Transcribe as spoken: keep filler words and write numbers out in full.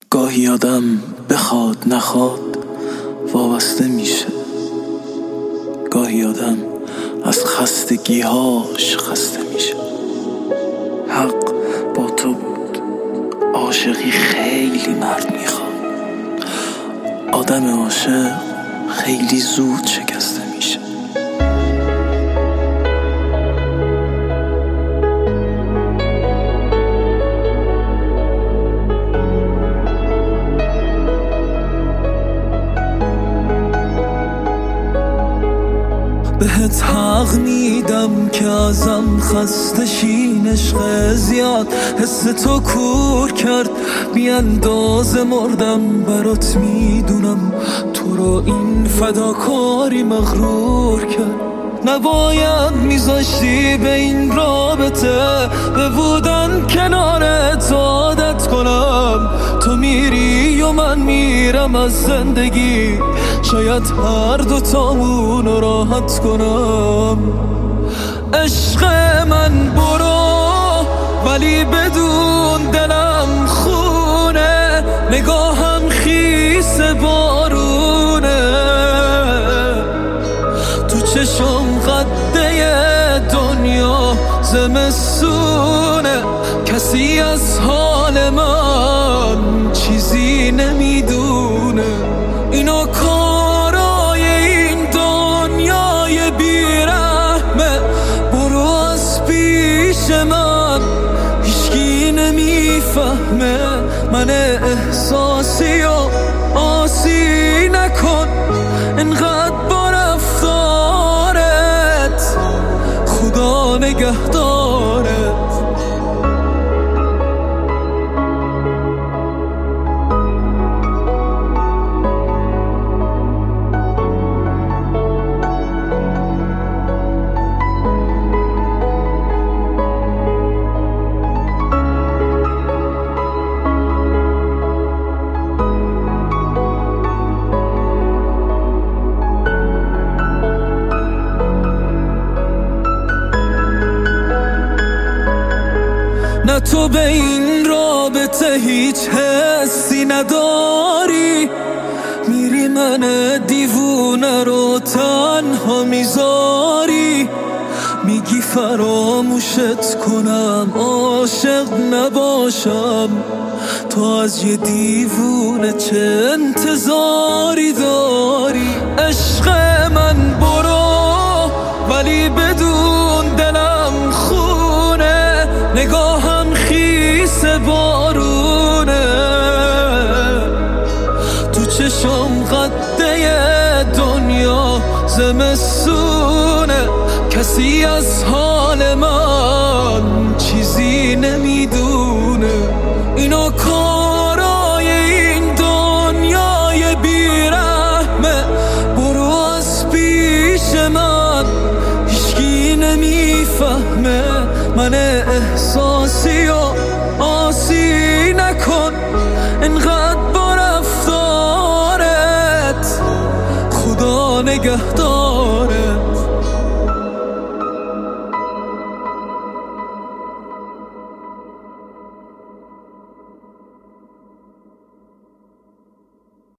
گاهی آدم بخواد نخواد وابسته میشه. گاهی آدم از خستگیهاش خسته میشه. حق با تو بود، عاشقی خیلی مرد میخواد. آدم عاشق خیلی زود شکسته میشه. بهت حق میدم که ازم خسته شین عشق زیاد حس تو کور کرد، بی اندازه مردم برات میدونم تو رو این فداکاری مغرور کرد. نباید میذاشتی به این رابطه به بودن کنارت عادت کنم. تو میری و من میرم از زندگی، شاید هر دوتامون رو راحت کنم. عشق من برو ولی بدون دلم خونه، نگاهم خیس بارونه، تو چشم قده دنیا زمستونه. کسی از حال من چیزی نمیدونه. اینو کارای این دنیای بیرحمه. برو از پیش من، هیچکی نمیفهمه. من احساسی و آسی نکن انقدر با رفتارت، خدا نگهدارت. نه تو به این رابطه هیچ حسی نداری، میری من دیوونه رو تنها میذاری. میگی فراموشت کنم عاشق نباشم، تو از یه دیوونه چه انتظاری داری؟ عشق من برو ولی بدون دلم خونه، نگاهم خیس بارونه، تو چشم قده دنیا زمستونه. کسی از حال من چیزی نمیدونه. اینو کارای این دنیای بیرحمه. برو از پیش من، هیچکی نمیفهمه. من احساسی و آسی نکن انقدر با رفتارت، خدا نگهدارت.